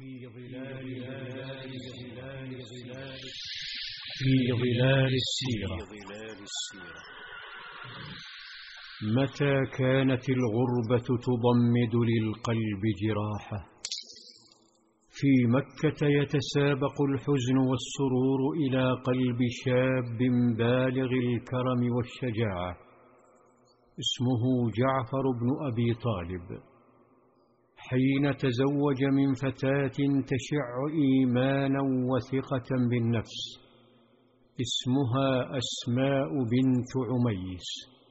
في ظلال السيرة. متى كانت الغربة تضمد للقلب جراحه، في مكة يتسابق الحزن والسرور إلى قلب شاب بالغ الكرم والشجاعة، اسمه جعفر بن أبي طالب، حين تزوج من فتاة تشع إيمانا وثقة بالنفس، اسمها أسماء بنت عميس،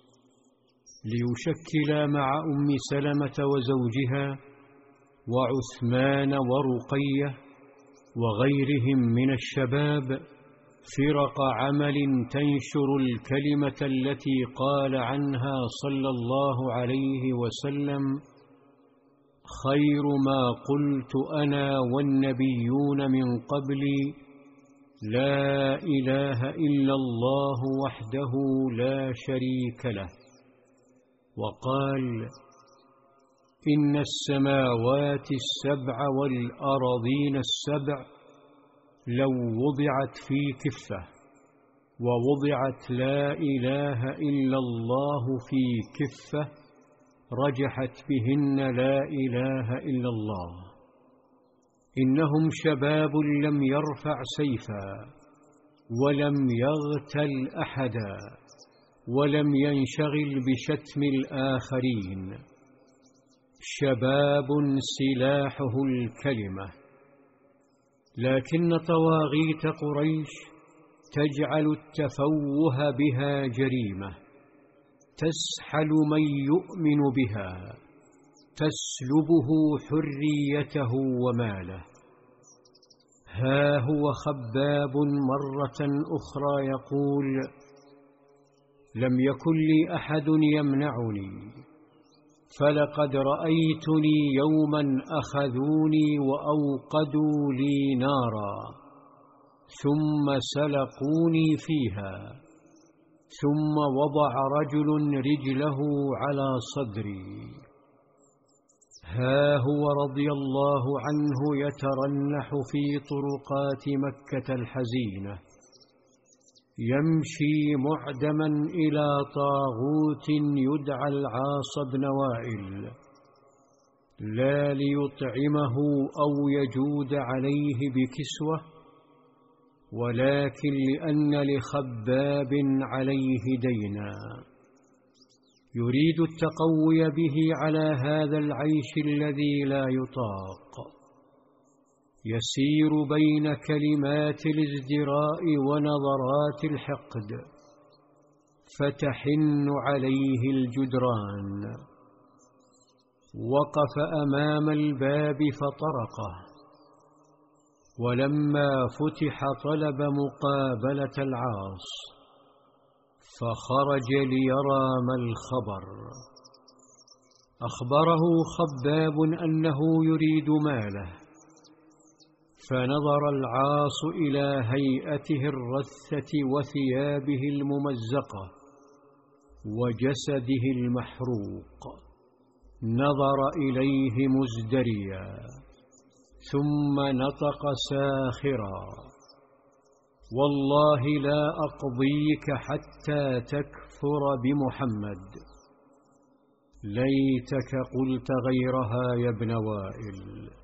ليشكلا مع أم سلمة وزوجها وعثمان ورقية وغيرهم من الشباب فرق عمل تنشر الكلمة التي قال عنها صلى الله عليه وسلم: خير ما قلت أنا والنبيون من قبلي لا إله إلا الله وحده لا شريك له. وقال: إن السماوات السبع والأراضين السبع لو وضعت في كفة ووضعت لا إله إلا الله في كفة رجحت بهن لا إله إلا الله. إنهم شباب لم يرفع سيفا ولم يغتل أحدا ولم ينشغل بشتم الآخرين، شباب سلاحه الكلمة. لكن طواغيت قريش تجعل التفوه بها جريمة، تسحل من يؤمن بها، تسلبه حريته وماله. ها هو خباب مرة أخرى يقول: لم يكن لي أحد يمنعني، فلقد رأيتني يوما أخذوني وأوقدوا لي نارا ثم سلقوني فيها، ثم وضع رجل رجله على صدري. ها هو رضي الله عنه يترنح في طرقات مكة الحزينة، يمشي معدما إلى طاغوت يدعى العاص بن وائل، لا ليطعمه أو يجود عليه بكسوة، ولكن لأن لخباب عليه دينا، يريد التقوي به على هذا العيش الذي لا يطاق. يسير بين كلمات الازدراء ونظرات الحقد، فتحن عليه الجدران. وقف أمام الباب فطرقه، ولما فتح طلب مقابلة العاص، فخرج ليرى ما الخبر. أخبره خباب أنه يريد ماله، فنظر العاص إلى هيئته الرثة وثيابه الممزقة وجسده المحروق، نظر إليه مزدريا، ثم نطق ساخرا: والله لا أقضيك حتى تكفر بمحمد. ليتك قلت غيرها يا ابن وائل.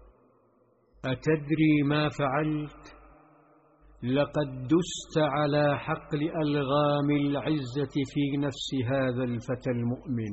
أتدري ما فعلت؟ لقد دست على حقل ألغام العزة في نفس هذا الفتى المؤمن،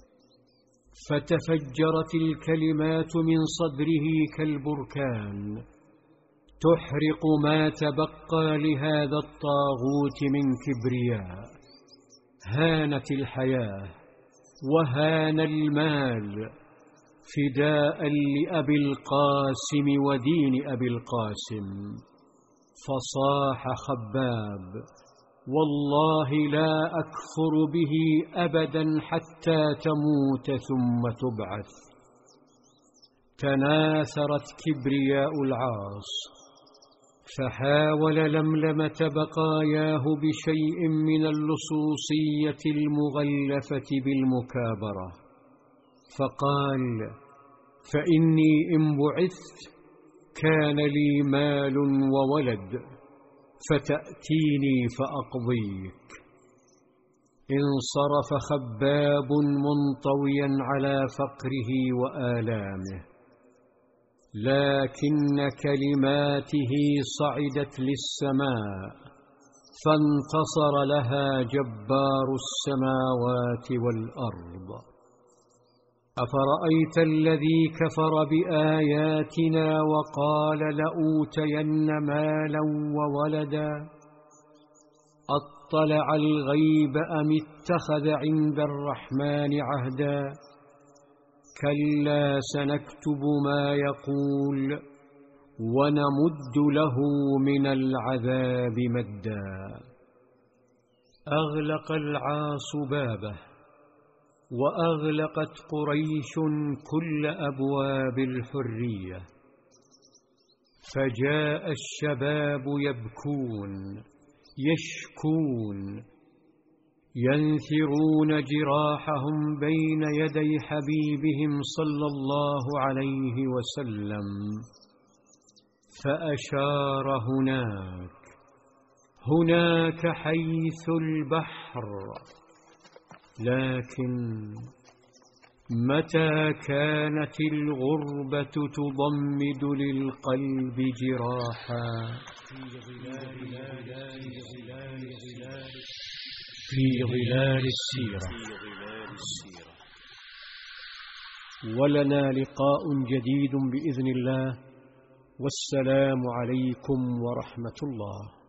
فتفجرت الكلمات من صدره كالبركان، تحرق ما تبقى لهذا الطاغوت من كبرياء. هانت الحياة وهان المال فداء لأبي القاسم ودين أبي القاسم. فصاح خباب: والله لا أكفر به أبدا حتى تموت ثم تبعث. تناثرت كبرياء العاص، فحاول لملمة بقاياه بشيء من اللصوصية المغلفة بالمكابرة، فقال: فإني إن بعثت كان لي مال وولد فتأتيني فأقضيك. انصرف خباب منطويا على فقره وآلامه، لكن كلماته صعدت للسماء فانتصر لها جبار السماوات والأرض. أفرأيت الذي كفر بآياتنا وقال لأوتين مالا وولدا أطلع الغيب أم اتخذ عند الرحمن عهدا؟ كلا سنكتب ما يقول ونمد له من العذاب مدا. أغلق العاص بابه، وأغلقت قريش كل أبواب الحرية، فجاء الشباب يبكون يشكون ينثرون جراحهم بين يدي حبيبهم صلى الله عليه وسلم، فأشار هناك حيث البحر. لكن متى كانت الغربة تضمد للقلب جراحا في ظلال السيرة. ولنا لقاء جديد بإذن الله، والسلام عليكم ورحمة الله.